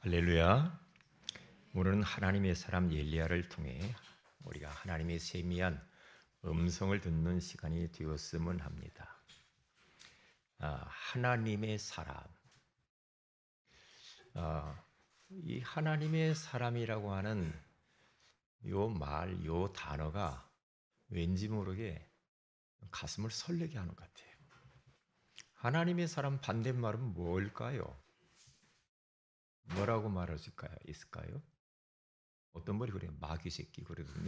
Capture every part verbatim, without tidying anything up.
할렐루야. 오늘은 하나님의 사람 엘리야를 통해 우리가 하나님의 세미한 음성을 듣는 시간이 되었으면 합니다. 아, 하나님의 사람. 아, 이 하나님의 사람이라고 하는 요 말, 요 단어가 왠지 모르게 가슴을 설레게 하는 것 같아요. 하나님의 사람 반대말은 뭘까요? 뭐라고 말할 수 있을까요? 있을까요? 어떤 분이 그래요. 마귀 새끼 그러던데.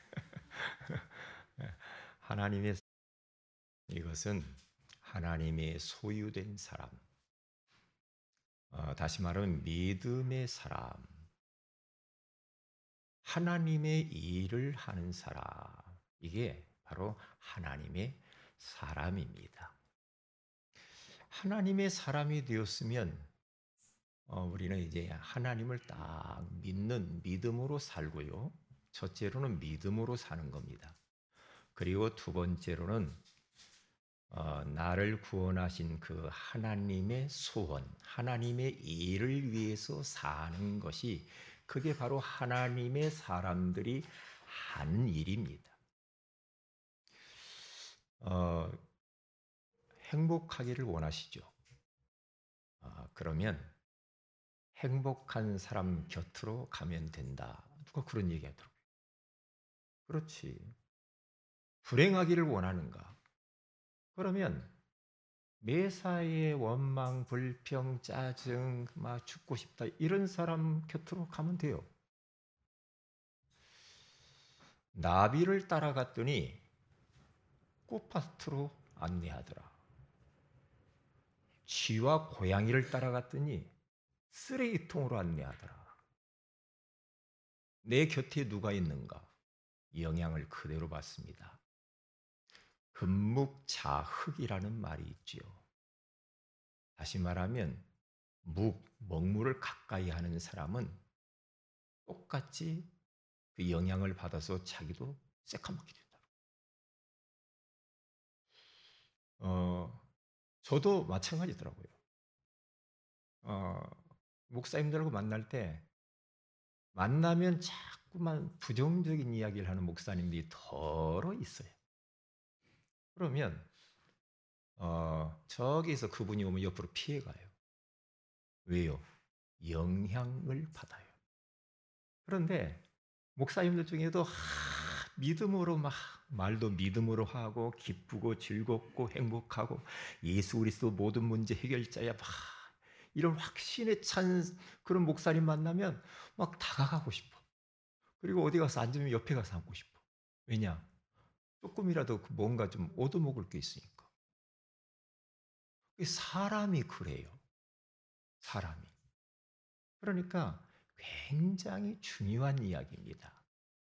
하나님의 이것은 하나님의 소유된 사람, 어, 다시 말하면 믿음의 사람, 하나님의 일을 하는 사람, 이게 바로 하나님의 사람입니다. 하나님의 사람이 되었으면 어, 우리는 이제 하나님을 딱 믿는 믿음으로 살고요. 첫째로는 믿음으로 사는 겁니다. 그리고 두 번째로는 어, 나를 구원하신 그 하나님의 소원, 하나님의 일을 위해서 사는 것이 그게 바로 하나님의 사람들이 한 일입니다. 어, 행복하기를 원하시죠? 어, 그러면 행복한 사람 곁으로 가면 된다. 누가 그런 얘기 하더라고요. 그렇지. 불행하기를 원하는가? 그러면 매사에 원망, 불평, 짜증, 막 죽고 싶다 이런 사람 곁으로 가면 돼요. 나비를 따라갔더니 꽃밭으로 안내하더라. 쥐와 고양이를 따라갔더니 쓰레기통으로 안내하더라. 내 곁에 누가 있는가? 영향을 그대로 받습니다. 금묵자흑이라는 말이 있지요. 다시 말하면 묵, 먹물을 가까이 하는 사람은 똑같이 그 영향을 받아서 자기도 새까맣게 된다. 어, 저도 마찬가지더라고요. 어, 목사님들하고 만날 때 만나면 자꾸만 부정적인 이야기를 하는 목사님들이 더러 있어요. 그러면 어, 저기서 그분이 오면 옆으로 피해가요. 왜요? 영향을 받아요. 그런데 목사님들 중에도 하, 믿음으로 막 말도 믿음으로 하고 기쁘고 즐겁고 행복하고 예수 그리스도 모든 문제 해결자야 막 이런 확신에 찬 그런 목사님 만나면 막 다가가고 싶어. 그리고 어디 가서 앉으면 옆에 가서 앉고 싶어. 왜냐? 조금이라도 뭔가 좀 얻어먹을 게 있으니까. 사람이 그래요. 사람이. 그러니까 굉장히 중요한 이야기입니다.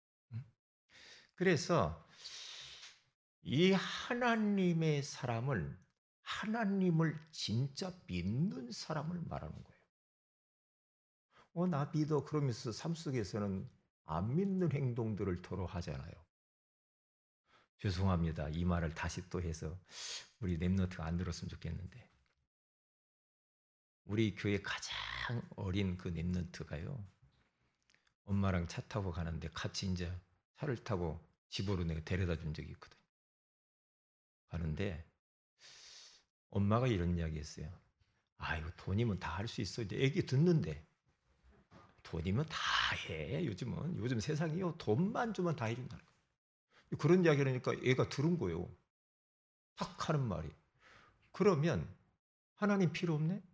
그래서 이 하나님의 사람을 하나님을 진짜 믿는 사람을 말하는 거예요. 어, 나 믿어. 그러면서 삶 속에서는 안 믿는 행동들을 더러 하잖아요. 죄송합니다. 이 말을 다시 또 해서 우리 랩너트가 안 들었으면 좋겠는데. 우리 교회 가장 어린 그 랩너트가요. 엄마랑 차 타고 가는데 같이 이제 차를 타고 집으로 내가 데려다 준 적이 있거든. 가는데 엄마가 이런 이야기 했어요. 아이고, 돈이면 다 할 수 있어. 이제 애기 듣는데. 돈이면 다 해. 요즘은. 요즘 세상이요. 돈만 주면 다 해준다는 거예요. 그런 이야기를 하니까 애가 들은 거예요. 탁 하는 말이. 그러면 하나님 필요 없네?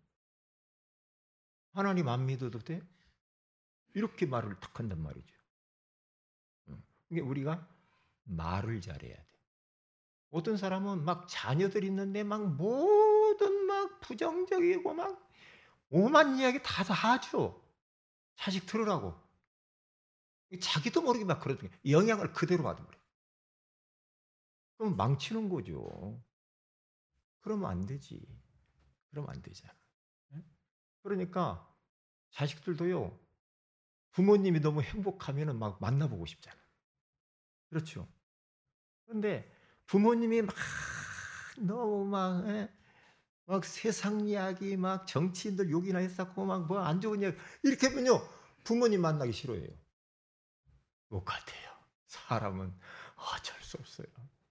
하나님 안 믿어도 돼? 이렇게 말을 탁 한단 말이죠. 이게 우리가 말을 잘해야 돼. 어떤 사람은 막 자녀들 있는데 막 모든 막 부정적이고 막 오만 이야기 다 다 하죠. 자식 들으라고. 자기도 모르게 막 그러더니 영향을 그대로 받아버려. 그럼 망치는 거죠. 그러면 안 되지. 그러면 안 되잖아. 예? 그러니까 자식들도요. 부모님이 너무 행복하면은 막 만나보고 싶잖아. 그렇죠. 그런데 부모님이 막 너무 막 예? 막 세상 이야기, 막 정치인들 욕이나 했었고, 막 뭐 안 좋은 이야기 이렇게 하면요 부모님 만나기 싫어해요. 똑같아요. 사람은 어쩔 수 없어요.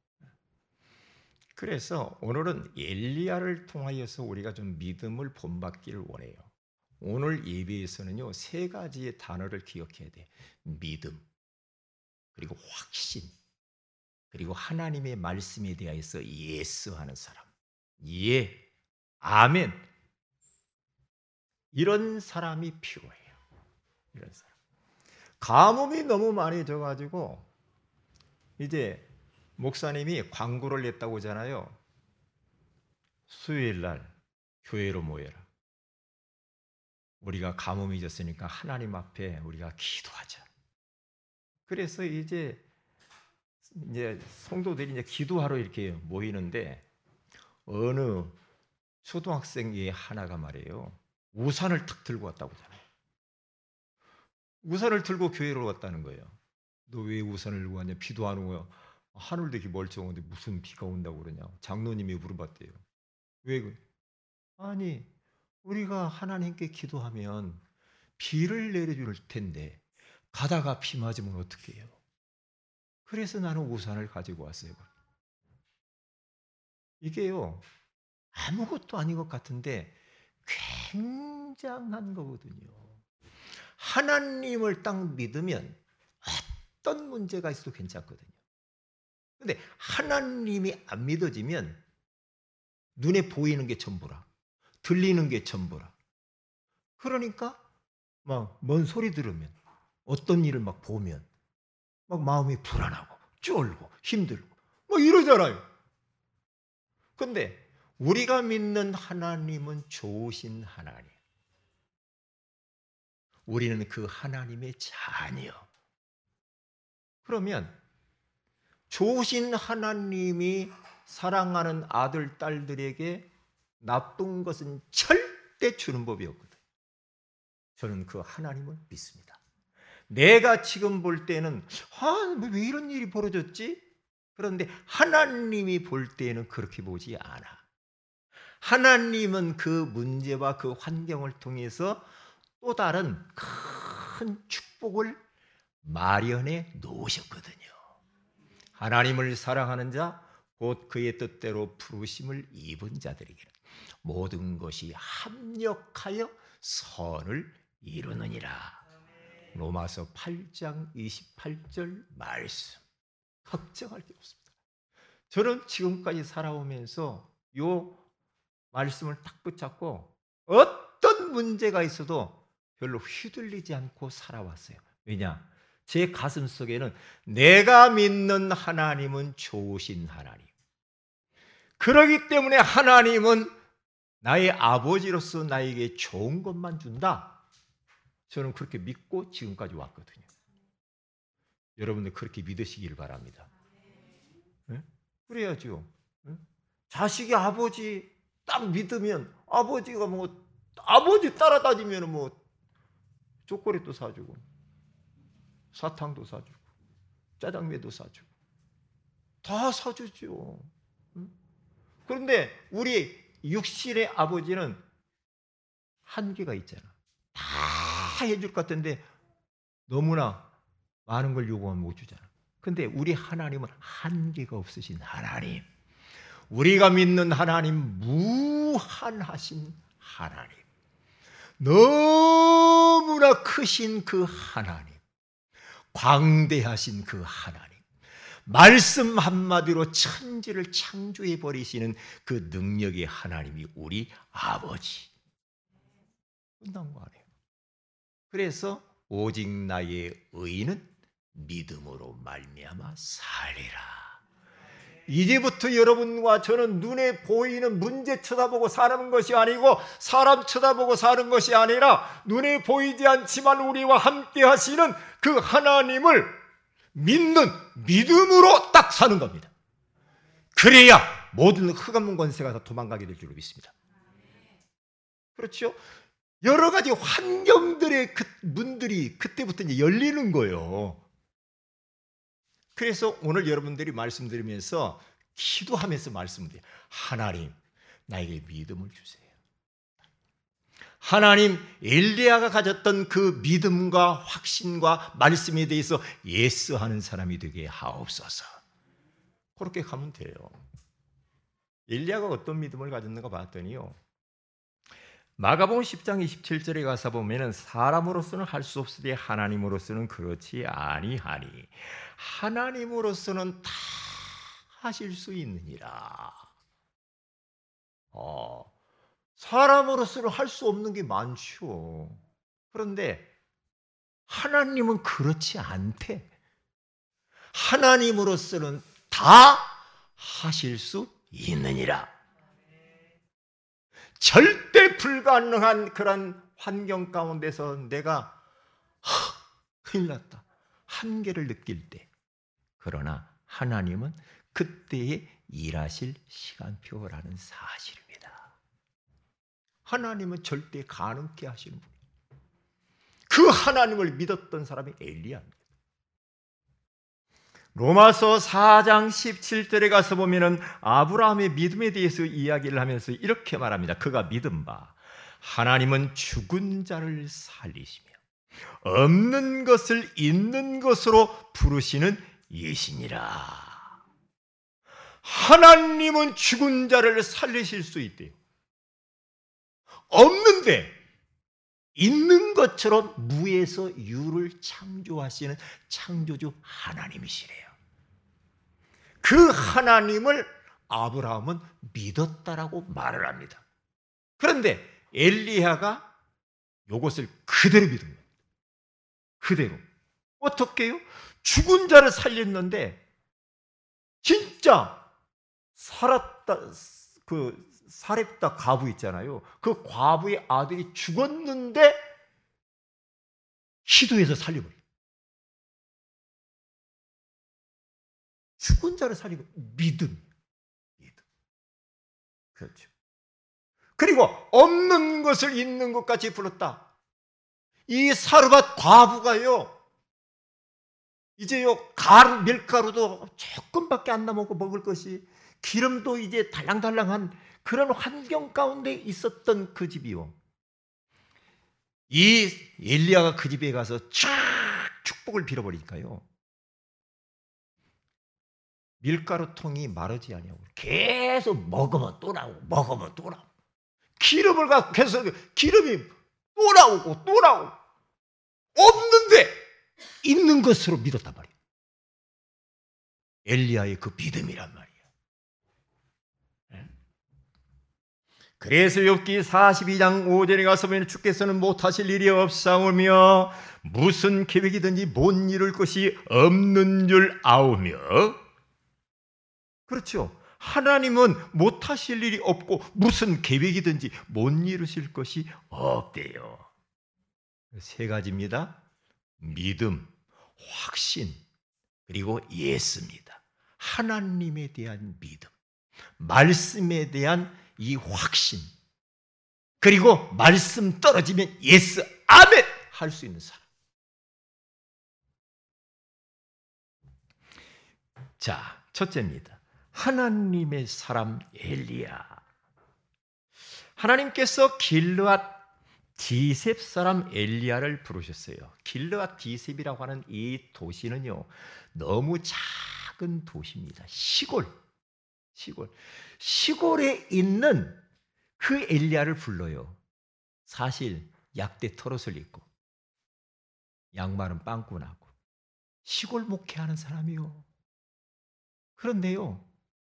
그래서 오늘은 엘리야를 통하여서 우리가 좀 믿음을 본받기를 원해요. 오늘 예배에서는요 세 가지의 단어를 기억해야 돼. 믿음, 그리고 확신, 그리고 하나님의 말씀에 대해서 예스하는 사람. 예, 아멘. 이런 사람이 필요해요. 이런 사람. 가뭄이 너무 많이 져가지고 이제 목사님이 광고를 냈다고 하잖아요. 수요일 날 교회로 모여라. 우리가 가뭄이 졌으니까 하나님 앞에 우리가 기도하자. 그래서 이제 이제 성도들이 이제 기도하러 이렇게 모이는데 어느 초등학생이 하나가 말이에요. 우산을 탁 들고 왔다고 하잖아요. 우산을 들고 교회로 왔다는 거예요. 너 왜 우산을 들고 왔냐? 비도 안 오고 하늘도 이렇게 멀쩡한데 무슨 비가 온다고 그러냐? 장로님이 물어봤대요. 왜? 그- 아니 우리가 하나님께 기도하면 비를 내려줄 텐데 가다가 비 맞으면 어떻게 해요? 그래서 나는 우산을 가지고 왔어요. 이게요 아무것도 아닌 것 같은데 굉장한 거거든요. 하나님을 딱 믿으면 어떤 문제가 있어도 괜찮거든요. 근데 하나님이 안 믿어지면 눈에 보이는 게 전부라, 들리는 게 전부라. 그러니까 막 뭔 소리 들으면, 어떤 일을 막 보면 막 마음이 불안하고 쫄고 힘들고 뭐 이러잖아요. 근데 우리가 믿는 하나님은 좋으신 하나님. 우리는 그 하나님의 자녀. 그러면 좋으신 하나님이 사랑하는 아들, 딸들에게 나쁜 것은 절대 주는 법이 없거든요. 저는 그 하나님을 믿습니다. 내가 지금 볼 때는 아, 왜 이런 일이 벌어졌지? 그런데 하나님이 볼 때는 그렇게 보지 않아. 하나님은 그 문제와 그 환경을 통해서 또 다른 큰 축복을 마련해 놓으셨거든요. 하나님을 사랑하는 자, 곧 그의 뜻대로 부르심을 입은 자들에게는 모든 것이 합력하여 선을 이루느니라. 로마서 팔 장 이십팔 절 말씀. 걱정할 게 없습니다. 저는 지금까지 살아오면서 요 말씀을 딱 붙잡고 어떤 문제가 있어도 별로 휘둘리지 않고 살아왔어요. 왜냐? 제 가슴 속에는 내가 믿는 하나님은 좋으신 하나님. 그러기 때문에 하나님은 나의 아버지로서 나에게 좋은 것만 준다. 저는 그렇게 믿고 지금까지 왔거든요. 여러분들 그렇게 믿으시길 바랍니다. 네? 그래야죠. 네? 자식이 아버지 딱 믿으면 아버지가 뭐 아버지 따라다니면 뭐 초콜릿도 사주고 사탕도 사주고 짜장면도 사주고 다 사주죠. 그런데 우리 육신의 아버지는 한계가 있잖아. 다 해줄 것 같은데 너무나 많은 걸 요구하면 못 주잖아. 근데 우리 하나님은 한계가 없으신 하나님. 우리가 믿는 하나님, 무한하신 하나님. 너무나 크신 그 하나님. 광대하신 그 하나님. 말씀 한마디로 천지를 창조해 버리시는 그 능력의 하나님이 우리 아버지. 끝난 거 아니에요. 그래서 오직 나의 의는 믿음으로 말미암아 살리라. 이제부터 여러분과 저는 눈에 보이는 문제 쳐다보고 사는 것이 아니고 사람 쳐다보고 사는 것이 아니라 눈에 보이지 않지만 우리와 함께 하시는 그 하나님을 믿는 믿음으로 딱 사는 겁니다. 그래야 모든 흑암문 권세가 다 도망가게 될 줄로 믿습니다. 그렇죠? 여러 가지 환경들의 그 문들이 그때부터 이제 열리는 거예요. 그래서 오늘 여러분들이 말씀드리면서 기도하면서 말씀드려요. 하나님, 나에게 믿음을 주세요. 하나님, 엘리야가 가졌던 그 믿음과 확신과 말씀에 대해서 예스하는 사람이 되게 하옵소서. 그렇게 가면 돼요. 엘리야가 어떤 믿음을 가졌는가 봤더니요, 마가복음 십 장 이십칠 절에 가서 보면은 사람으로서는 할 수 없으되 하나님으로서는 그렇지 아니하니 하나님으로서는 다 하실 수 있느니라. 어, 사람으로서는 할 수 없는 게 많죠. 그런데 하나님은 그렇지 않대. 하나님으로서는 다 하실 수 있느니라. 절대 불가능한 그런 환경 가운데서 내가 하, 큰일 났다, 한계를 느낄 때, 그러나 하나님은 그때에 일하실 시간표라는 사실입니다. 하나님은 절대 가능케 하시는 분. 그 하나님을 믿었던 사람이 엘리야입니다. 로마서 사 장 십칠 절에 가서 보면은 아브라함의 믿음에 대해서 이야기를 하면서 이렇게 말합니다. 그가 믿은 바 하나님은 죽은 자를 살리시며 없는 것을 있는 것으로 부르시는 이시니라. 하나님은 죽은 자를 살리실 수 있대요. 없는데 있는 것처럼 무에서 유를 창조하시는 창조주 하나님이시래요. 그 하나님을 아브라함은 믿었다라고 말을 합니다. 그런데 엘리야가 이것을 그대로 믿은 거예요. 그대로. 어떻게 해요? 죽은 자를 살렸는데 진짜 살았다, 그 사렙다 과부 있잖아요. 그 과부의 아들이 죽었는데 기도해서 살려버려요. 죽은 자를 살리고 믿음, 믿음. 그렇죠. 그리고 없는 것을 있는 것 같이 불렀다. 이 사르밧 과부가요, 이제요 가루, 밀가루도 조금밖에 안 남았고 먹을 것이, 기름도 이제 달랑달랑한 그런 환경 가운데 있었던 그 집이요, 이 엘리야가 그 집에 가서 쫙 축복을 빌어버리니까요, 밀가루통이 마르지 아니하고 계속 먹으면 또 나오고 먹으면 또 나오고, 기름을 갖고 계속 기름이 또 나오고 또 나오고, 없는데 있는 것으로 믿었단 말이에요. 엘리야의 그 믿음이란 말이에요. 그래서 욥기 사십이 장 오 절에 가서 보면 주께서는 못하실 일이 없사오며 무슨 계획이든지 못 이룰 것이 없는 줄 아오며. 그렇죠. 하나님은 못하실 일이 없고 무슨 계획이든지 못 이루실 것이 없대요. 세 가지입니다. 믿음, 확신, 그리고 예스입니다. 하나님에 대한 믿음, 말씀에 대한 이 확신, 그리고 말씀 떨어지면 예스, 아멘 할 수 있는 사람. 자, 첫째입니다. 하나님의 사람 엘리야. 하나님께서 길르앗 디셉 사람 엘리야를 부르셨어요. 길르앗 디셉이라고 하는 이 도시는요, 너무 작은 도시입니다. 시골, 시골, 시골에 있는 그 엘리야를 불러요. 사실 약대 털옷을 입고 양말은 빵꾸나고 시골 목회하는 사람이요. 그런데요,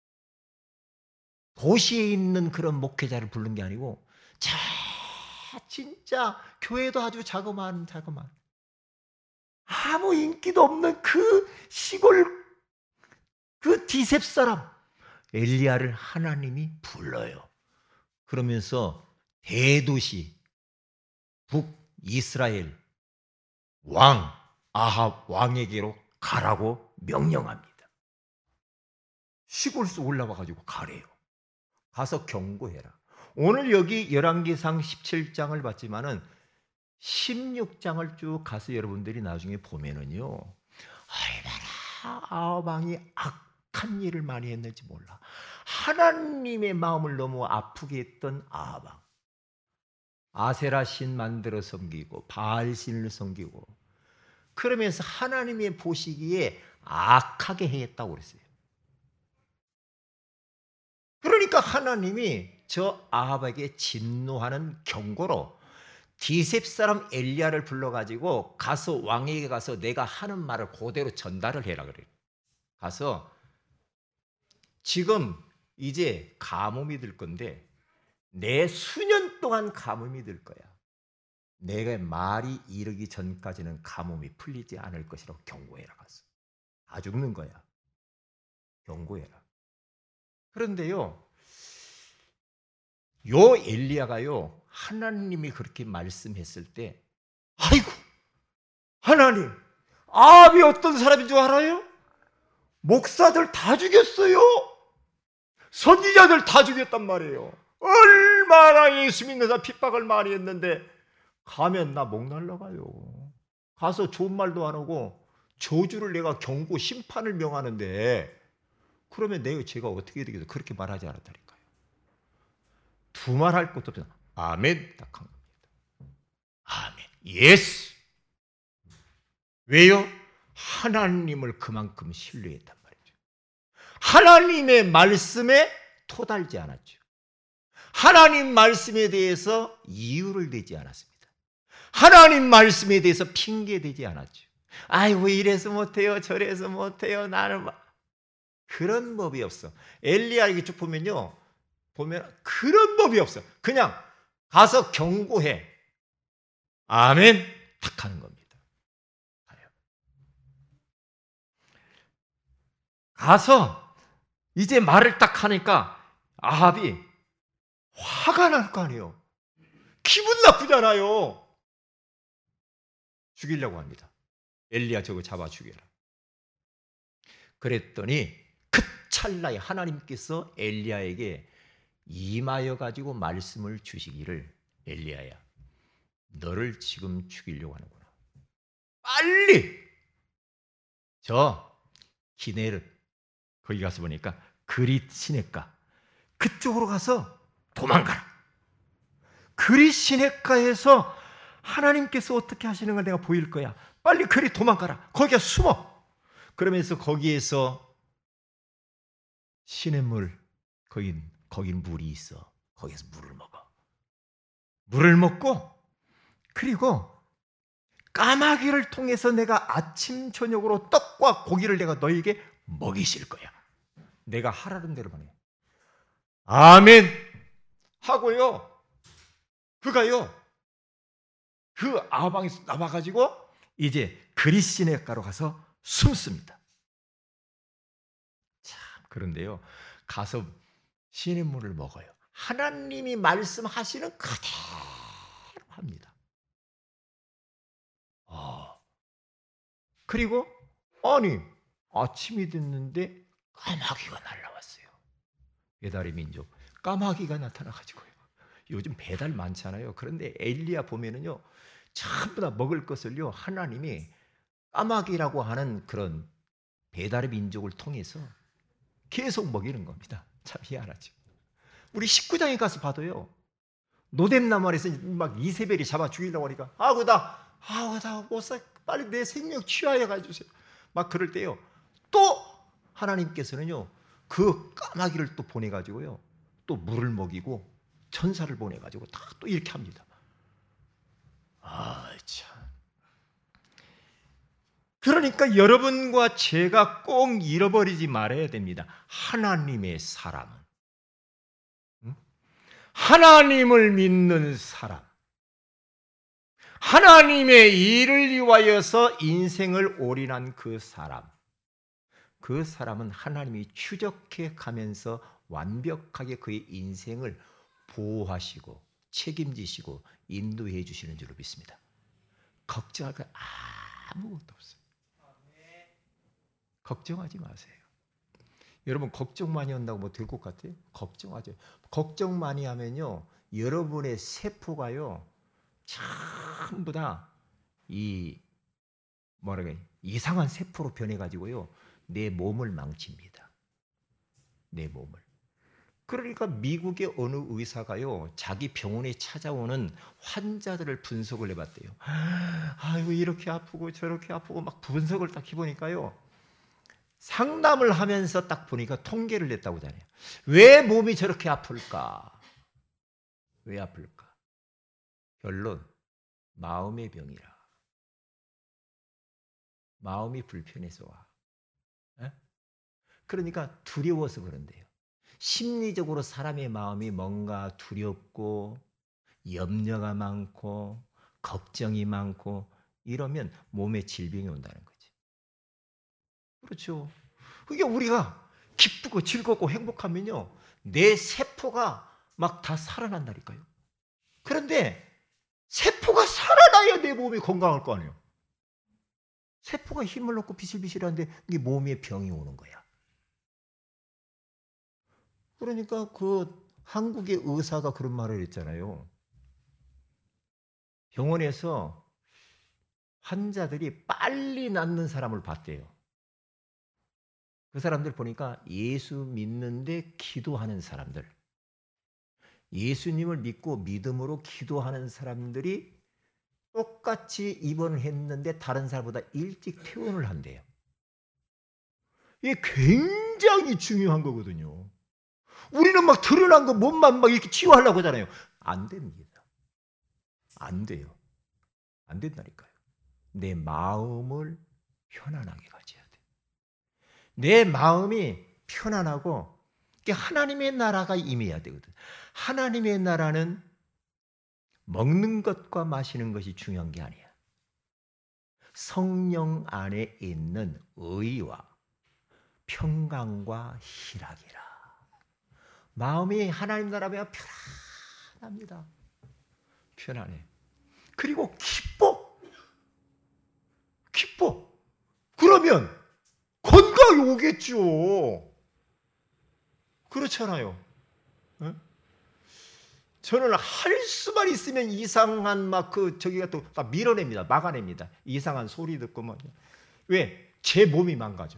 도시에 있는 그런 목회자를 부른 게 아니고 자, 진짜 교회도 아주 자그마한 자그마한 아무 인기도 없는 그 시골 그 디셉 사람 엘리야를 하나님이 불러요. 그러면서 대도시 북이스라엘 왕 아합 왕에게로 가라고 명령합니다. 시골에서 올라와 가지고 가래요. 가서 경고해라. 오늘 여기 열왕기상 십칠 장을 봤지만은 십육 장을 쭉 가서 여러분들이 나중에 보면은요, 얼마나 아합 왕이 악한 일을 많이 했는지 몰라. 하나님의 마음을 너무 아프게 했던 아합 왕. 아세라 신 만들어 섬기고 바알 신을 섬기고 그러면서 하나님의 보시기에 악하게 행했다고 그랬어요. 그러니까 하나님이 저 아합에게 진노하는 경고로 디셉 사람 엘리야를 불러가지고 가서 왕에게 가서 내가 하는 말을 그대로 전달을 해라 그래요. 가서 지금 이제 가뭄이 들 건데 내 수년 동안 가뭄이 들 거야. 내가 말이 이르기 전까지는 가뭄이 풀리지 않을 것이라고 경고해라 가서. 다 죽는 거야. 경고해라. 그런데요, 요 엘리야가요, 하나님이 그렇게 말씀했을 때, 아이고, 하나님, 아합이 어떤 사람인 줄 알아요? 목사들 다 죽였어요. 선지자들 다 죽였단 말이에요. 얼마나 예수 믿는 사람 핍박을 많이 했는데 가면 나 목 날라가요. 가서 좋은 말도 안 하고 저주를 내가 경고 심판을 명하는데 그러면 내가 제가 어떻게 되겠어? 그렇게 말하지 않았다니까요. 두말할 것도 없어. 아멘 딱 한 겁니다. 아멘. 예스. 왜요? 하나님을 그만큼 신뢰했단 말이죠. 하나님의 말씀에 토달지 않았죠. 하나님 말씀에 대해서 이유를 대지 않았습니다. 하나님 말씀에 대해서 핑계대지 않았죠. 아이 왜 이래서 못해요 저래서 못해요 나는 그런 법이 없어. 엘리야 이게 쭉 보면요, 보면 그런 법이 없어. 그냥 가서 경고해. 아멘 딱 하는 겁니다. 가서 이제 말을 딱 하니까 아합이 화가 날 거 아니에요. 기분 나쁘잖아요. 죽이려고 합니다. 엘리야 저거 잡아 죽여라. 그랬더니 그 찰나에 하나님께서 엘리야에게 임하여 가지고 말씀을 주시기를, 엘리야야 너를 지금 죽이려고 하는구나. 빨리 저 기네르 거기 가서 보니까 그릿 시냇가 그쪽으로 가서 도망가라. 그릿 시냇가에서 하나님께서 어떻게 하시는 걸 내가 보일 거야. 빨리 그리 도망가라. 거기에 숨어. 그러면서 거기에서 시냇물, 거기 거긴 물이 있어. 거기서 물을 먹어. 물을 먹고 그리고 까마귀를 통해서 내가 아침 저녁으로 떡과 고기를 내가 너에게 먹이실 거야. 내가 하라는 대로만 해. 아멘 하고요. 그가요 그 아방에서 나와가지고 이제 그릿 시냇가로 가서 숨습니다. 참 그런데요, 가서 시냇물을 먹어요. 하나님이 말씀하시는 그대로 합니다. 아, 그리고 아니 아침이 됐는데 까마귀가 날라왔어요. 배달의 민족 까마귀가 나타나가지고요. 요즘 배달 많잖아요. 그런데 엘리야 보면은요, 전부 다 먹을 것을요 하나님이 까마귀라고 하는 그런 배달의 민족을 통해서 계속 먹이는 겁니다. 참 희한하죠. 우리 십구장에 가서 봐도요, 노뎀나무에서 막 이세벨이 잡아 죽이려고 하니까 아우 나 아우 나 못 살, 빨리 내 생명 취하여 가주세요. 막 그럴 때요, 또 하나님께서는요 그 까마귀를 또 보내가지고요 또 물을 먹이고 천사를 보내가지고 다 또 이렇게 합니다. 아 참. 그러니까 여러분과 제가 꼭 잃어버리지 말아야 됩니다. 하나님의 사람은, 응? 하나님을 믿는 사람, 하나님의 일을 위하여서 인생을 올인한 그 사람, 그 사람은 하나님이 추적해 가면서 완벽하게 그의 인생을 보호하시고 책임지시고 인도해 주시는 줄로 믿습니다. 걱정할 거 아무것도 없어요. 걱정하지 마세요. 여러분 걱정 많이 한다고 뭐 될 것 같아요? 걱정하죠. 걱정 많이 하면요 여러분의 세포가요 전부 다 이 뭐랄까 이상한 세포로 변해가지고요 내 몸을 망칩니다. 내 몸을. 그러니까 미국의 어느 의사가요, 자기 병원에 찾아오는 환자들을 분석을 해봤대요. 아이고, 이렇게 아프고 저렇게 아프고 막 분석을 딱 해보니까요, 상담을 하면서 딱 보니까 통계를 냈다고 하잖아요. 왜 몸이 저렇게 아플까? 왜 아플까? 결론, 마음의 병이라. 마음이 불편해서 와. 에? 그러니까 두려워서 그런데요. 심리적으로 사람의 마음이 뭔가 두렵고 염려가 많고 걱정이 많고 이러면 몸에 질병이 온다는 거지. 그렇죠. 그게 우리가 기쁘고 즐겁고 행복하면요, 내 세포가 막 다 살아난다니까요. 그런데 세포가 살아나야 내 몸이 건강할 거 아니에요. 세포가 힘을 얻고 비실비실한데 이게 몸에 병이 오는 거야. 그러니까 그 한국의 의사가 그런 말을 했잖아요. 병원에서 환자들이 빨리 낫는 사람을 봤대요. 그 사람들 보니까 예수 믿는데 기도하는 사람들, 예수님을 믿고 믿음으로 기도하는 사람들이 똑같이 입원을 했는데 다른 사람보다 일찍 퇴원을 한대요. 이게 굉장히 중요한 거거든요. 우리는 막 드러난 거 몸만 막 이렇게 치유하려고 하잖아요. 안 됩니다. 안 돼요. 안 된다니까요. 내 마음을 편안하게 가져야 돼. 내 마음이 편안하고 하나님의 나라가 임해야 되거든. 하나님의 나라는 먹는 것과 마시는 것이 중요한 게 아니야. 성령 안에 있는 의와 평강과 희락이라. 마음이 하나님 나라면 편안합니다. 편안해. 그리고 기뻐. 기뻐. 그러면 건강이 오겠죠. 그렇잖아요. 네? 저는 할 수만 있으면 이상한 막 그 저기가 또 다 밀어냅니다. 막아냅니다. 이상한 소리 듣고 막. 왜? 제 몸이 망가져.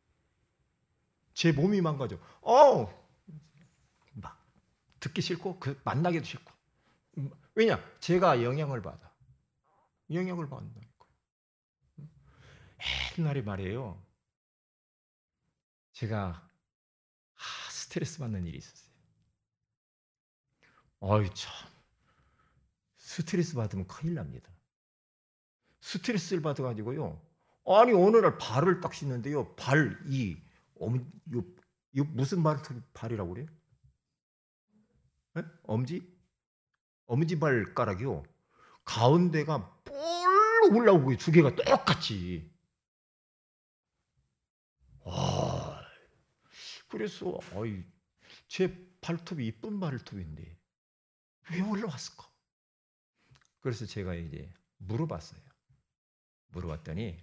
제 몸이 망가져. 어, 막 듣기 싫고 그 만나기도 싫고. 왜냐? 제가 영향을 받아. 영향을 받는다니까. 옛날에 말이에요. 제가 아, 스트레스 받는 일이 있었어요. 어이 참. 스트레스 받으면 큰일 납니다. 스트레스를 받아가지고요. 아니 어느 날 발을 딱 씻는데요. 발 이 엄, 요, 요 무슨 발 발이라고 그래요? 네? 엄지? 엄지 발가락이요. 가운데가 뿔 올라오고 두 개가 똑같이. 아, 그래서 어이, 제 발톱이 이쁜 발톱인데 왜 올라왔을까? 그래서 제가 이제 물어봤어요. 물어봤더니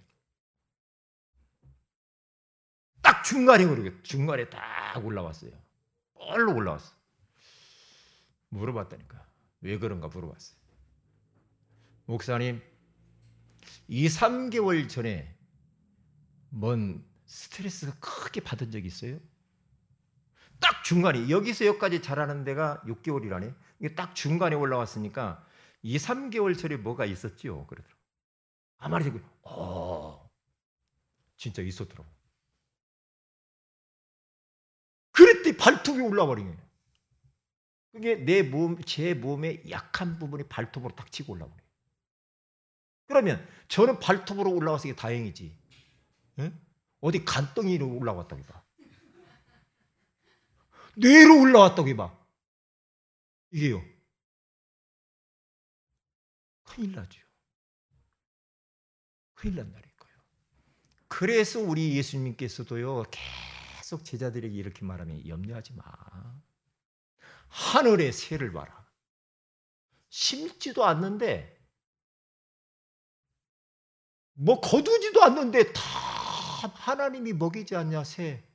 딱 중간에 그러게 중간에 딱 올라왔어요. 뻘로 올라왔어. 물어봤다니까. 왜 그런가 물어봤어요. 목사님, 이, 삼 개월 전에 뭔 스트레스가 크게 받은 적이 있어요? 딱 중간에 여기서 여기까지 자라는 데가 육 개월이라네. 이게 딱 중간에 올라왔으니까 이, 삼 개월 전에 뭐가 있었지요? 그러더라고. 아마리 되고, 어, 진짜 있었더라고. 그랬더니 발톱이 올라버린 거예요. 그게 내 몸, 제 몸의 약한 부분이 발톱으로 딱 치고 올라버려요. 그러면 저는 발톱으로 올라와서 이게 다행이지. 응? 어디 간덩이로 올라왔다고 봐. 뇌로 올라왔다고 봐. 이게요. 큰일 나죠. 큰일 난다니까요. 그래서 우리 예수님께서도요, 계속 제자들에게 이렇게 말하면 염려하지 마. 하늘의 새를 봐라. 심지도 않는데, 뭐 거두지도 않는데 다 하나님이 먹이지 않냐, 새.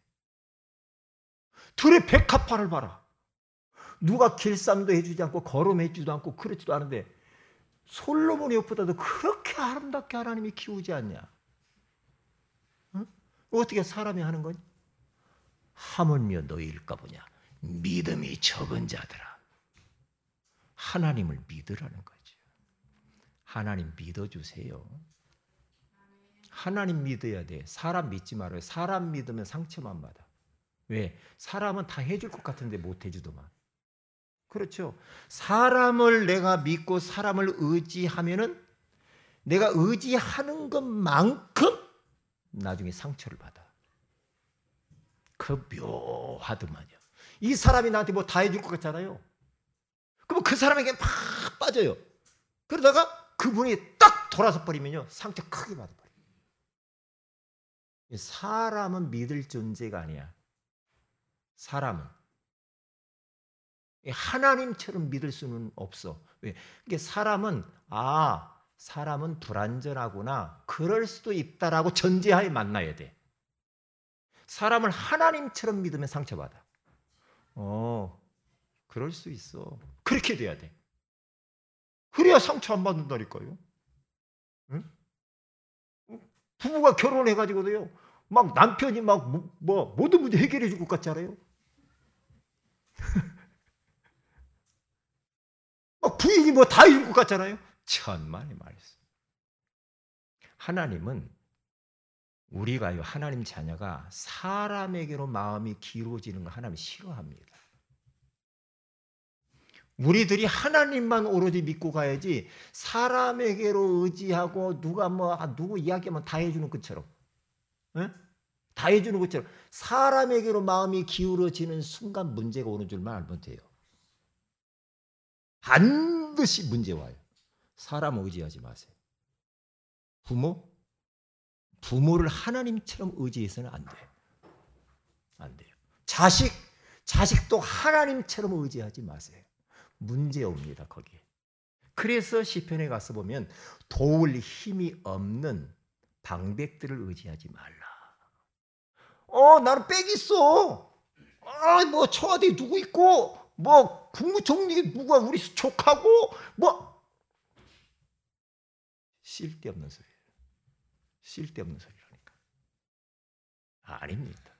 들의 백합화를 봐라. 누가 길쌈도 해주지 않고 걸음해주지도 않고 그렇지도 않은데 솔로몬의 옷보다도 그렇게 아름답게 하나님이 키우지 않냐. 응? 어떻게 사람이 하는 거니? 하물며 너희일까 보냐. 믿음이 적은 자들아. 하나님을 믿으라는 거죠. 하나님 믿어주세요. 하나님 믿어야 돼. 사람 믿지 말아요. 사람 믿으면 상처만 받아. 왜? 사람은 다 해줄 것 같은데 못 해주더만. 그렇죠. 사람을 내가 믿고 사람을 의지하면은 내가 의지하는 것만큼 나중에 상처를 받아. 그 묘하더만요. 이 사람이 나한테 뭐 다 해줄 것 같잖아요. 그럼 그 사람에게 막 빠져요. 그러다가 그분이 딱 돌아서 버리면요, 상처 크게 받아버려요. 사람은 믿을 존재가 아니야. 사람은 하나님처럼 믿을 수는 없어. 왜? 이게 사람은 아 사람은 불완전하구나, 그럴 수도 있다라고 전제하에 만나야 돼. 사람을 하나님처럼 믿으면 상처받아. 어, 그럴 수 있어. 그렇게 돼야 돼. 그래야 상처 안 받는다니까요. 응? 부부가 결혼해가지고도요, 막 남편이 막 뭐, 뭐 모든 문제 해결해 줄 것 같잖아요. 막 부인이 뭐 다 해줄 것 같잖아요. 천만의 말씀. 하나님은 우리가요, 하나님 자녀가 사람에게로 마음이 기울어지는 걸 하나님이 싫어합니다. 우리들이 하나님만 오로지 믿고 가야지, 사람에게로 의지하고 누가 뭐 누구 이야기하면 다 해주는 것처럼, 에? 다 해주는 것처럼 사람에게로 마음이 기울어지는 순간 문제가 오는 줄만 알면 돼요. 반드시 문제 와요. 사람 의지하지 마세요. 부모? 부모를 하나님처럼 의지해서는 안 돼요. 안 돼요. 자식? 자식도 하나님처럼 의지하지 마세요. 문제 옵니다, 거기에. 그래서 시편에 가서 보면 도울 힘이 없는 방백들을 의지하지 말라. 어, 나는 빽 있어. 아, 뭐 청와대에 누구 있고, 뭐 국무총리 누가 우리 조카고, 뭐 쓸데없는 소리예요. 쓸데없는 소리라니까. 아닙니다.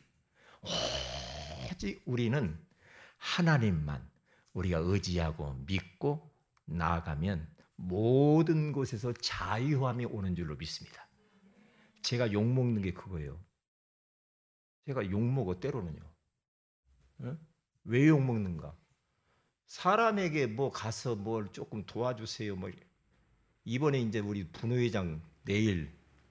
오직 우리는 하나님만 우리가 의지하고 믿고 나아가면 모든 곳에서 자유함이 오는 줄로 믿습니다. 제가 욕먹는 게 그거예요. 제가 욕먹어, 때로는요. 응? 왜 욕먹는가? 사람에게 뭐 가서 뭘 조금 도와주세요. 뭐 이번에 이제 우리 분회장 내일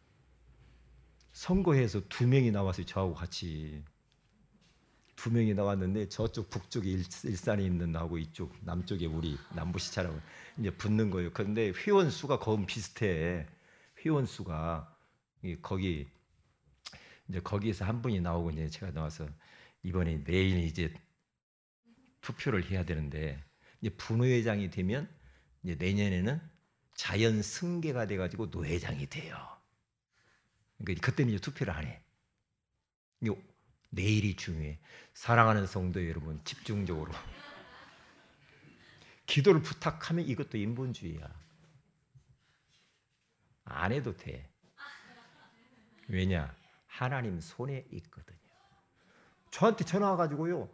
선거해서 두 명이 나와서 저하고 같이 두 명이 나왔는데, 저쪽 북쪽에 일산에 있는 나하고 이쪽 남쪽에 우리 남부시찰하고 이제 붙는 거예요. 그런데 회원 수가 거의 비슷해. 회원 수가 거기 이제 거기에서 한 분이 나오고 이제 제가 나와서 이번에 내일 이제 투표를 해야 되는데, 이제 분회장이 되면 이제 내년에는 자연 승계가 돼가지고 노회장이 돼요. 그러니까 그때는 이제 투표를 안 해. 내일이 중요해. 사랑하는 성도 여러분, 집중적으로 기도를 부탁하면 이것도 인본주의야. 안 해도 돼. 왜냐? 하나님 손에 있거든요. 저한테 전화 와가지고요,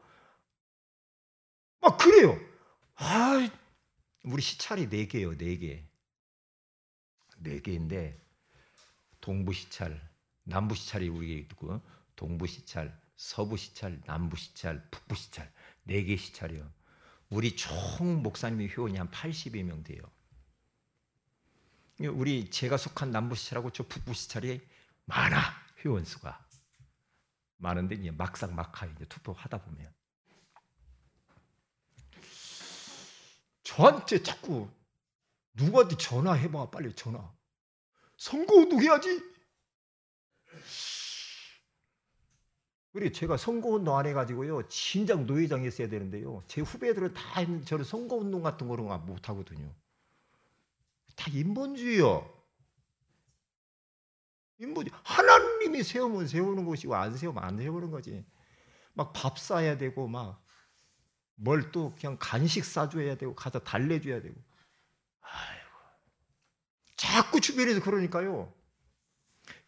막 그래요. 아, 우리 시찰이 네 개예요, 네 개. 네 개인데 동부 시찰, 남부 시찰이 우리 있고, 동부 시찰, 서부 시찰, 남부 시찰, 북부 시찰, 네 개 시찰이요. 우리 총 목사님이 회원이 한 팔십여 명 돼요. 우리 제가 속한 남부 시찰하고 저 북부 시찰이 많아. 회원 수가 많은데 이제 막상 막하 이제 투표하다 보면 저한테 자꾸 누구한테 전화해봐, 빨리 전화. 선거운동 해야지. 그래, 제가 선거운동 안 해가지고요, 진작 노회장 했어야 되는데요, 제 후배들은 다 했는데 저는 선거운동 같은 거는 못 하거든요. 다 인본주의요. 인본주의. 하나님이 세우면 세우는 것이고 안 세우면 안 세우는 거지. 막 밥 사야 되고 막 뭘 또 그냥 간식 사줘야 되고 가서 달래줘야 되고. 아이고, 자꾸 주변에서 그러니까요.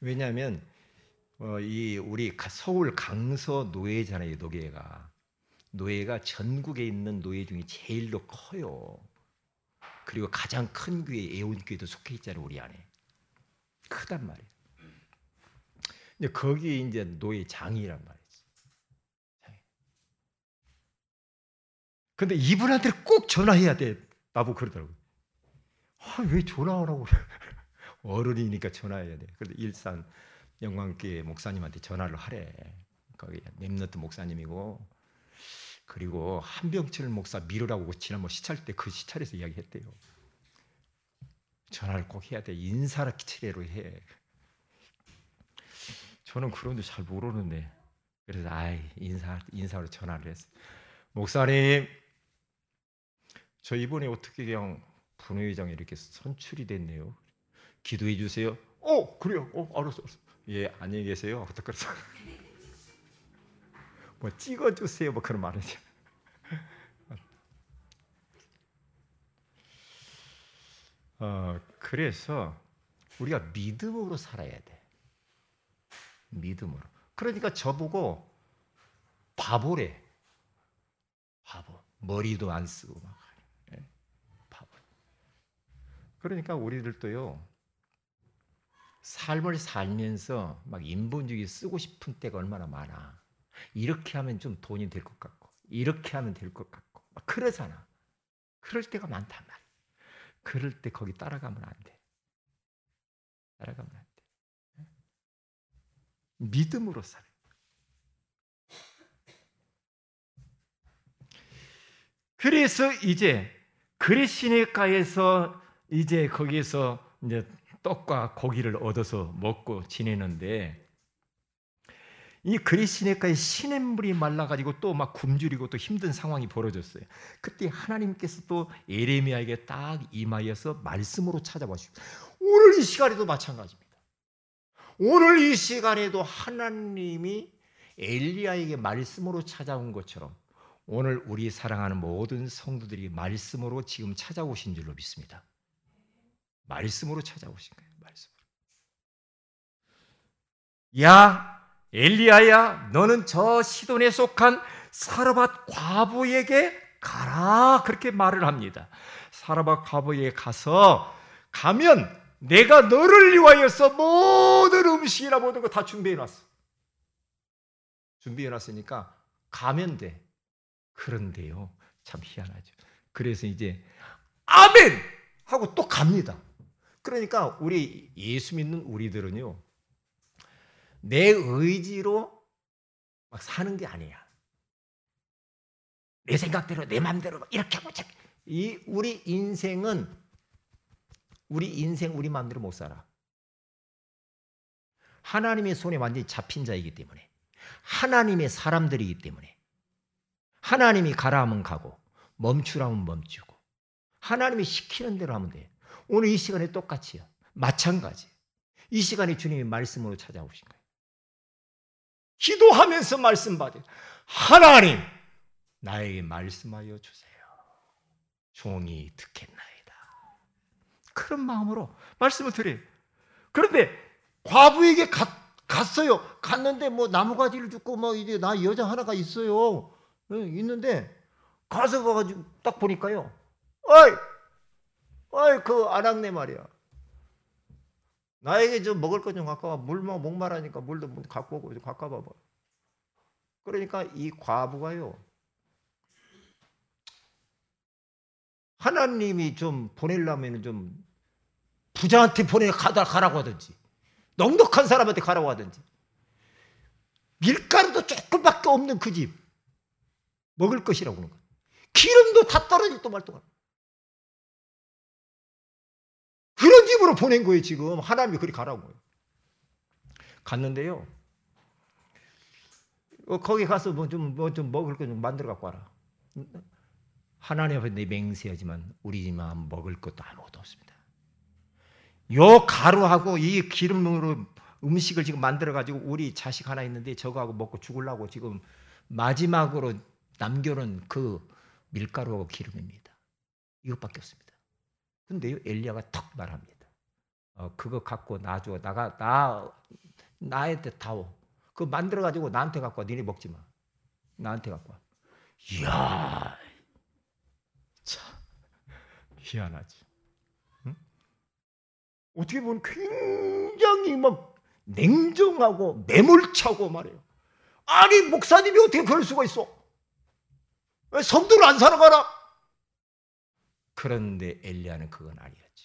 왜냐하면 어, 이 우리 서울 강서 노예잖아요, 노예가. 노예가 전국에 있는 노예 중에 제일로 커요. 그리고 가장 큰 교회 애원교회도 속해 있잖아요. 우리 안에 크단 말이에요. 근데 거기에 이제 노예장이란 말이지. 근데 이분한테 꼭 전화해야 돼. 나보고 그러더라고요. 아, 왜 전화하라고 그래? 어른이니까 전화해야 돼. 그래서 일산 영광교회 목사님한테 전화를 하래. 거기 렘넌트 목사님이고, 그리고 한병철 목사 미루라고 지난번 시찰 때 그 시찰에서 이야기했대요. 전화를 꼭 해야 돼. 인사를 기체로 해. 저는 그런 줄 잘 모르는데, 그래서 아이 인사 인사로 전화를 했어. 목사님, 저 이번에 어떻게 그냥 분회장에 이렇게 선출이 됐네요. 기도해 주세요. 어, 그래요. 어, 알았어, 알았어. 예, 안녕히 계세요. 그래서 뭐 찍어 주세요. 뭐 그런 말이죠. 어, 그래서 우리가 믿음으로 살아야 돼. 믿음으로. 그러니까 저보고 바보래. 바보. 머리도 안 쓰고 막. 네? 바보. 그러니까 우리들도요, 삶을 살면서 막 인본주의 쓰고 싶은 때가 얼마나 많아. 이렇게 하면 좀 돈이 될 것 같고, 이렇게 하면 될 것 같고, 막 그러잖아. 그럴 때가 많단 말이야. 그럴 때 거기 따라가면 안 돼. 따라가면 안 돼. 믿음으로 살아. 그래서 이제 그리시네가에서 이제 거기에서 이제 떡과 고기를 얻어서 먹고 지내는데, 이 그리시네가의 시냇물이 말라가지고 또 막 굶주리고 또 힘든 상황이 벌어졌어요. 그때 하나님께서 또 예레미야에게 딱 임하여서 말씀으로 찾아와 주십니다. 오늘 이 시간에도 마찬가지입니다. 오늘 이 시간에도 하나님이 엘리야에게 말씀으로 찾아온 것처럼 오늘 우리 사랑하는 모든 성도들이 말씀으로 지금 찾아오신 줄로 믿습니다. 말씀으로 찾아오신 거예요. 말씀으로. 야, 엘리야야, 너는 저 시돈에 속한 사르밧 과부에게 가라. 그렇게 말을 합니다. 사르밧 과부에게 가서, 가면 내가 너를 위하여서 모든 음식이나 모든 거 다 준비해놨어. 준비해놨으니까 가면 돼. 그런데요, 참 희한하죠. 그래서 이제 아멘 하고 또 갑니다. 그러니까 우리 예수 믿는 우리들은요, 내 의지로 막 사는 게 아니야. 내 생각대로 내 마음대로 이렇게 하고 이 우리 인생은 우리 인생 우리 마음대로 못 살아. 하나님의 손에 완전히 잡힌 자이기 때문에, 하나님의 사람들이기 때문에, 하나님이 가라 하면 가고 멈추라면 멈추고 하나님이 시키는 대로 하면 돼. 오늘 이 시간에 똑같이요. 마찬가지. 이 시간에 주님이 말씀으로 찾아오신 거예요. 기도하면서 말씀 받아요. 하나님, 나에게 말씀하여 주세요. 종이 듣겠나이다. 그런 마음으로 말씀을 드려요. 그런데 과부에게 갔, 갔어요. 갔는데 뭐 나무가지를 줍고 뭐 이제 나 여자 하나가 있어요. 있는데 가서 가가지고 딱 보니까요. 어이, 어이 그 아낙네 말이야. 나에게 좀 먹을 것 좀 갖고 와. 물 목마르니까 물도 갖고 오고 갖고 와봐. 그러니까 이 과부가요, 하나님이 좀 보내려면 좀 부자한테 보내 가다 가라고 하든지, 넉넉한 사람한테 가라고 하든지, 밀가루도 조금밖에 없는 그 집 먹을 것이라고 하는 거야. 기름도 다 떨어질 또 말동안. 그런 집으로 보낸 거예요. 지금 하나님이 그리 가라고 거예요. 갔는데요, 어, 거기 가서 뭐 좀 뭐 좀 먹을 거 좀 만들어 갖고 와라. 하나님 앞에 내 맹세하지만 우리 집만 먹을 것도 아무것도 없습니다. 요 가루하고 이 기름으로 음식을 지금 만들어 가지고 우리 자식 하나 있는데 저거하고 먹고 죽으려고 지금 마지막으로 남겨놓은 그 밀가루하고 기름입니다. 이것밖에 없습니다. 근데요, 엘리야가 턱 말합니다. 어, 그거 갖고 놔줘. 나가 나 나한테 다오. 그거 만들어 가지고 나한테 갖고 와. 니네 먹지 마. 나한테 갖고 와. 이야, 참 희한하지. 응? 어떻게 보면 굉장히 막 냉정하고 매몰차고 말이에요. 아니 목사님이 어떻게 그럴 수가 있어? 왜 성도를 안 살아가라? 그런데 엘리야는 그건 아니었지.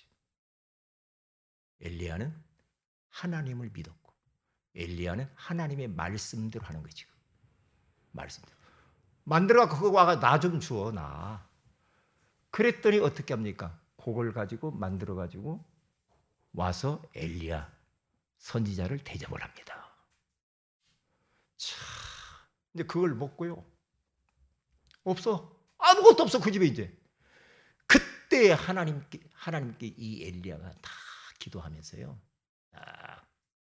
엘리야는 하나님을 믿었고, 엘리야는 하나님의 말씀대로 하는 거지. 말씀대로 만들어가 그거 와가 나 좀 주어 나. 그랬더니 어떻게 합니까? 그걸 가지고 만들어 가지고 와서 엘리야 선지자를 대접을 합니다. 참, 이제 그걸 먹고요. 없어. 아무것도 없어 그 집에 이제. 그때 하나님께 하나님께 이 엘리야가 다 기도하면서요. 아,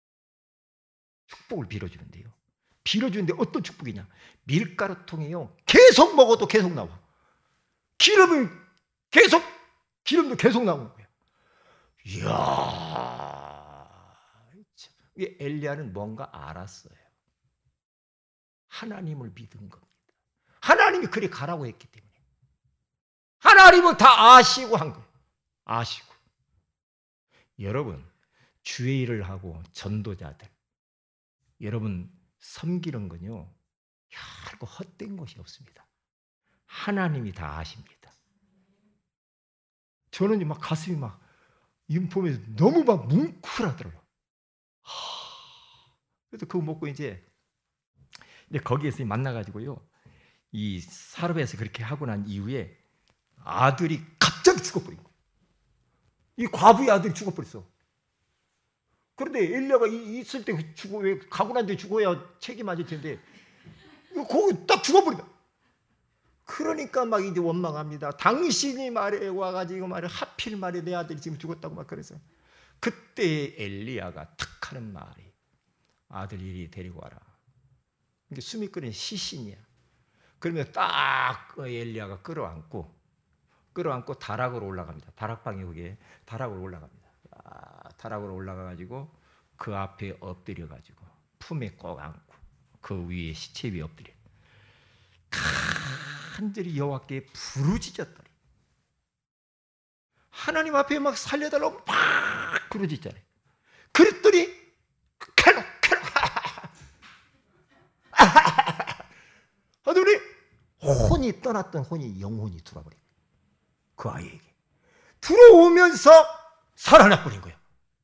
축복을 빌어주는데요. 빌어주는데 어떤 축복이냐? 밀가루통이요. 계속 먹어도 계속 나와. 기름이 계속 기름도 계속 나오는 거예요. 이야, 이게 엘리야는 뭔가 알았어요. 하나님을 믿은 겁니다. 하나님이 그리 가라고 했기 때문에. 하나님은 다 아시고 한 거예요. 아시고. 여러분, 주의 일을 하고 전도자들, 여러분 섬기는 건요, 결코 헛된 것이 없습니다. 하나님이 다 아십니다. 저는 막 가슴이 막 이거 보면서 너무 막 뭉클하더라고요. 그래서 그거 먹고 이제 근데 거기에서 만나가지고요, 이 사르밧에서 그렇게 하고 난 이후에 아들이 갑자기 죽어버린 거예요. 이 과부의 아들이 죽어버렸어. 그런데 엘리야가 있을 때 죽어, 왜 가고 난 뒤에 죽어야 책이 맞을 텐데 거기 딱 죽어버린다. 그러니까 막 이제 원망합니다. 당신이 말해 와가지고 말해 하필 말해 내 아들이 지금 죽었다고 막 그래서 그때 엘리야가 탁 하는 말이 아들 이리 데리고 와라. 이게 숨이 끓는 시신이야. 그러면 딱 엘리야가 끌어안고 끌어안고 다락으로 올라갑니다. 다락방이 거기에 다락으로 올라갑니다. 아, 다락으로 올라가가지고 그 앞에 엎드려가지고 품에 꼭 안고 그 위에 시체 위에 엎드려 간절히 여호와께 부르짖었더니 하나님 앞에 막 살려달라고 막 부르짖잖아요. 그랬더니 캐로 캐로 하더니 혼이 떠났던 혼이 영혼이 들어버린 거예요. 그 아이에게 들어오면서 살아나버린 거예요.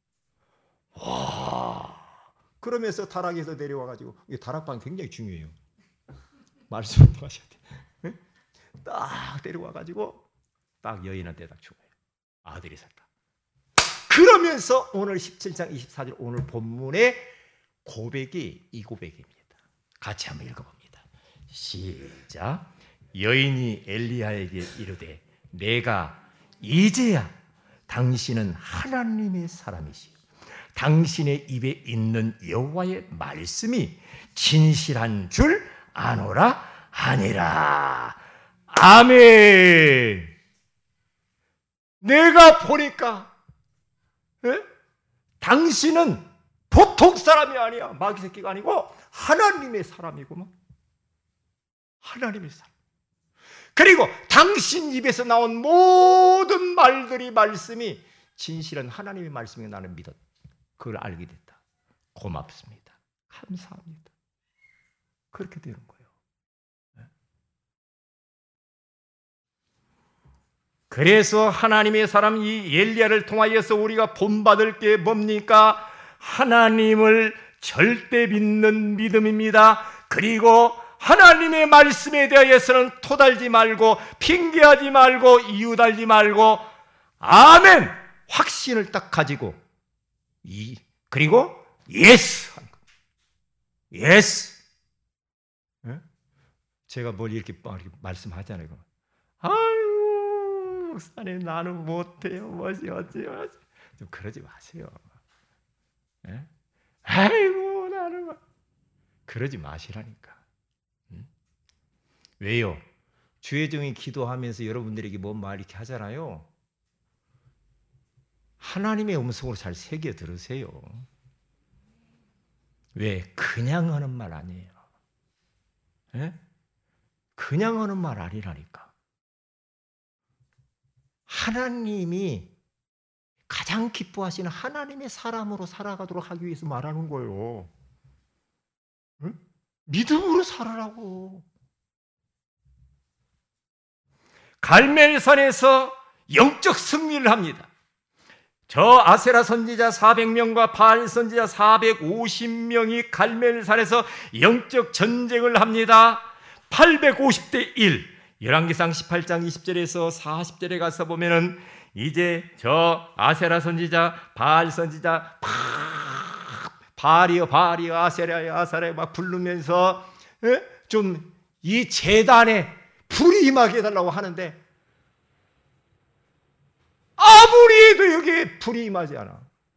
와, 그러면서 다락에서 내려와가지고 이 다락방이 굉장히 중요해요. 말씀을 또 하셔야 돼. 네? 딱 데려와가지고 딱 여인한테 딱 죽어요. 아들이 살다. 그러면서 오늘 십칠 장 이십사 절 오늘 본문의 고백이 이 고백입니다. 같이 한번 읽어봅니다. 시작. 여인이 엘리야에게 이르되 내가 이제야 당신은 하나님의 사람이시요 당신의 입에 있는 여호와의 말씀이 진실한 줄 아노라 하니라. 아멘. 내가 보니까 에? 당신은 보통 사람이 아니야. 마귀 새끼가 아니고 하나님의 사람이구만. 하나님의 사람. 그리고 당신 입에서 나온 모든 말들이 말씀이 진실한 하나님의 말씀이 나는 믿었. 그걸 알게 됐다. 고맙습니다. 감사합니다. 그렇게 되는 거예요. 그래서 하나님의 사람 이 엘리야를 통하여서 우리가 본받을 게 뭡니까? 하나님을 절대 믿는 믿음입니다. 그리고 하나님의 말씀에 대하여서는 토달지 말고 핑계하지 말고 이유달지 말고 아멘 확신을 딱 가지고 이 그리고 예스 예스 예? 제가 뭘 이렇게 말씀하잖아요. 아유 목사님 나는 못해요. 뭐지 어찌 어찌 좀 그러지 마세요. 예? 아이고 나는 그러지 마시라니까. 응? 왜요? 주의 종이 기도하면서 여러분들에게 뭔 말 이렇게 하잖아요. 하나님의 음성으로 잘 새겨 들으세요. 왜? 그냥 하는 말 아니에요. 예? 그냥 하는 말 아니라니까. 하나님이 가장 기뻐하시는 하나님의 사람으로 살아가도록 하기 위해서 말하는 거예요. 응? 믿음으로 살아라고. 갈멜산에서 영적 승리를 합니다. 저 아세라 선지자 사백 명과 바알 선지자 사백오십 명이 갈멜산에서 영적 전쟁을 합니다. 팔백오십 대 일. 열왕기상 십팔 장 이십 절에서 사십 절에 가서 보면은 이제 저 아세라 선지자, 바알 선지자, 바알이여 바알이여 아세라여 아세라여 막 부르면서 좀 이 제단에 불이 임하게 해달라고 하는데 아무리 해도 여기에 불이 임하지 않아.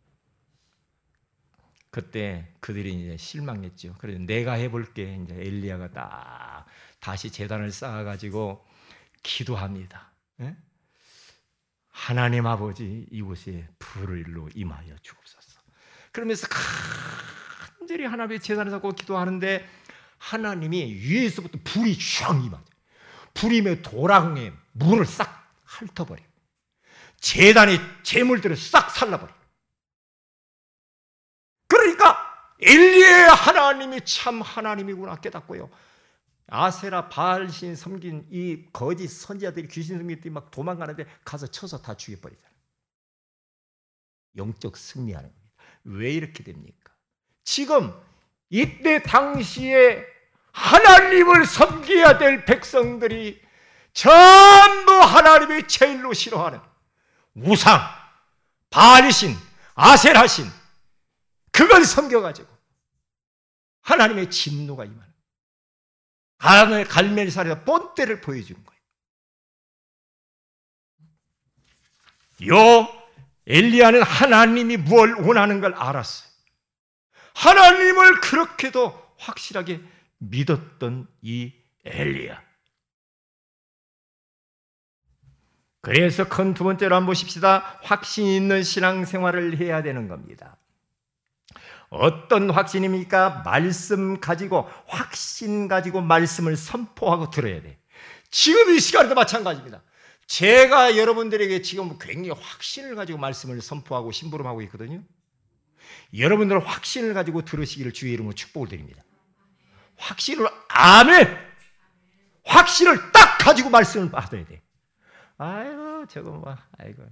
그때 그들이 이제 실망했죠. 그래서 내가 해볼게. 이제 엘리야가 딱 다시 제단을 쌓아가지고 기도합니다. 예? 하나님 아버지 이곳에 불로 임하여 주옵소서. 그러면서 간절히 하나님의 제단을 잡고 기도하는데 하나님이 위에서부터 불이 쫙 임하죠. 불이 임해 도랑에 물을 싹 핥아버려요. 제단의 재물들을 싹 살라버려요. 그러니까 엘리야의 하나님이 참 하나님이구나 깨닫고요. 아세라 바알신 섬긴 이 거짓 선지자들이 귀신 섬기들이 막 도망가는데 가서 쳐서 다 죽여버리잖아요. 영적 승리하는 겁니다. 왜 이렇게 됩니까? 지금 이때 당시에 하나님을 섬겨야 될 백성들이 전부 하나님이 제일로 싫어하는 우상, 바알신, 아세라신 그걸 섬겨가지고 하나님의 진노가 임하는 갈멜산에서 본때를 보여주는 거예요. 요 엘리야는 하나님이 뭘 원하는 걸 알았어요. 하나님을 그렇게도 확실하게 믿었던 이 엘리야. 그래서 큰 두 번째로 한번 보십시다. 확신 있는 신앙생활을 해야 되는 겁니다. 어떤 확신입니까? 말씀 가지고 확신 가지고 말씀을 선포하고 들어야 돼. 지금 이 시간에도 마찬가지입니다. 제가 여러분들에게 지금 굉장히 확신을 가지고 말씀을 선포하고 심부름하고 있거든요. 여러분들은 확신을 가지고 들으시기를 주의 이름으로 축복을 드립니다. 확신을 아멘. 확신을 딱 가지고 말씀을 받아야 돼. 아이고 저거 뭐 아이고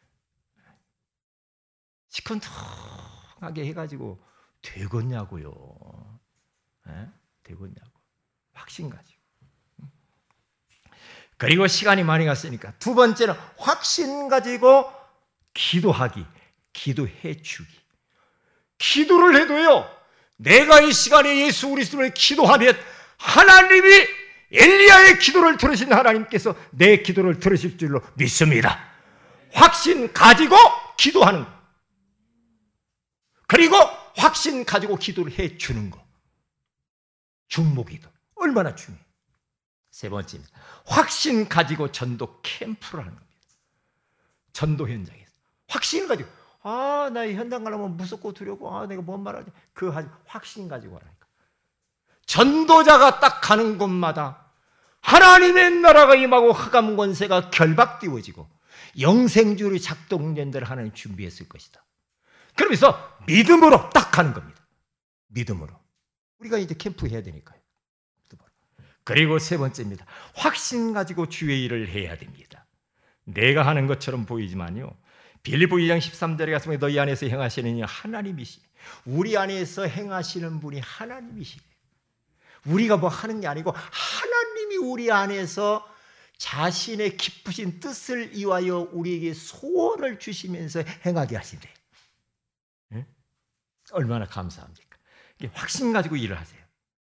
시큰둥하게 해가지고 되겠냐고요. 에? 되겠냐고. 확신 가지고. 그리고 시간이 많이 갔으니까 두 번째는 확신 가지고 기도하기, 기도해 주기. 기도를 해도요, 내가 이 시간에 예수 그리스도를 기도하면 하나님이 엘리야의 기도를 들으신 하나님께서 내 기도를 들으실 줄로 믿습니다. 확신 가지고 기도하는 거. 그리고 확신 가지고 기도를 해 주는 거. 중보기도 얼마나 중요해요. 세 번째입니다. 확신 가지고 전도 캠프를 하는 겁니다. 전도 현장에서 확신을 가지고 아, 나 이 현장 가려면 무섭고 두렵고 아, 내가 뭔 말하지? 그 확신 가지고 하라니까. 전도자가 딱 가는 곳마다 하나님의 나라가 임하고 흑암 권세가 결박되어지고 영생주를 작동된 대로 하나님 준비했을 것이다. 그러면서 믿음으로 딱 가는 겁니다. 믿음으로. 우리가 이제 캠프 해야 되니까요. 그리고 세 번째입니다. 확신 가지고 주의 일을 해야 됩니다. 내가 하는 것처럼 보이지만요. 빌립보 이 장 십삼 절에 가서 너희 안에서 행하시는 하나님이시. 우리 안에서 행하시는 분이 하나님이시래요. 우리가 뭐 하는 게 아니고 하나님이 우리 안에서 자신의 기쁘신 뜻을 이루어 우리에게 소원을 주시면서 행하게 하신대요. 네? 얼마나 감사합니까? 확신 가지고 일을 하세요.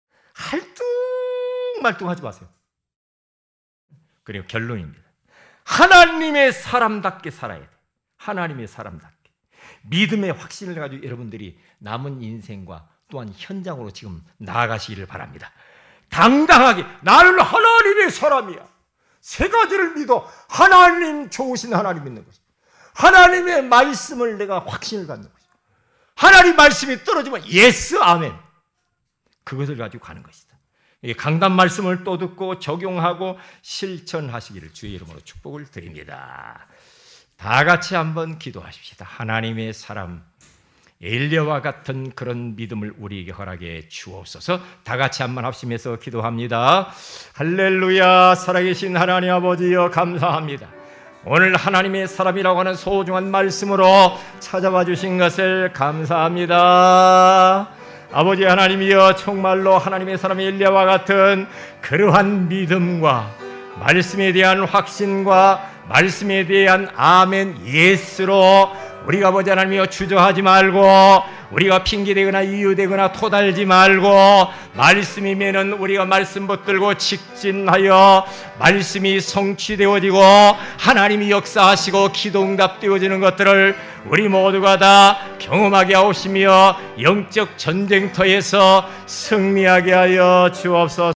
할뚱말뚱하지 마세요. 그리고 결론입니다. 하나님의 사람답게 살아야 돼. 하나님의 사람답게. 믿음의 확신을 가지고 여러분들이 남은 인생과 또한 현장으로 지금 나아가시기를 바랍니다. 당당하게 나는 하나님의 사람이야. 세 가지를 믿어. 하나님 좋으신 하나님 믿는 것이죠. 하나님의 말씀을 내가 확신을 갖는 것이죠. 하나님 말씀이 떨어지면 예스 아멘. 그것을 가지고 가는 것이다. 강단 말씀을 또 듣고 적용하고 실천하시기를 주의 이름으로 축복을 드립니다. 다 같이 한번 기도하십시다. 하나님의 사람 엘리야와 같은 그런 믿음을 우리에게 허락해 주옵소서. 다 같이 한번 합심해서 기도합니다. 할렐루야. 살아계신 하나님 아버지여, 감사합니다. 오늘 하나님의 사람이라고 하는 소중한 말씀으로 찾아와 주신 것을 감사합니다. 아버지 하나님이여, 정말로 하나님의 사람 엘리야와 같은 그러한 믿음과 말씀에 대한 확신과 말씀에 대한 아멘 예스로 우리가 아버지 하나님이여 주저하지 말고, 우리가 핑계대거나 이유대거나 토달지 말고, 말씀이면은 우리가 말씀 붙들고 직진하여 말씀이 성취되어지고 하나님이 역사하시고 기도응답되어지는 것들을 우리 모두가 다 경험하게 하옵시며 영적 전쟁터에서 승리하게 하여 주옵소서.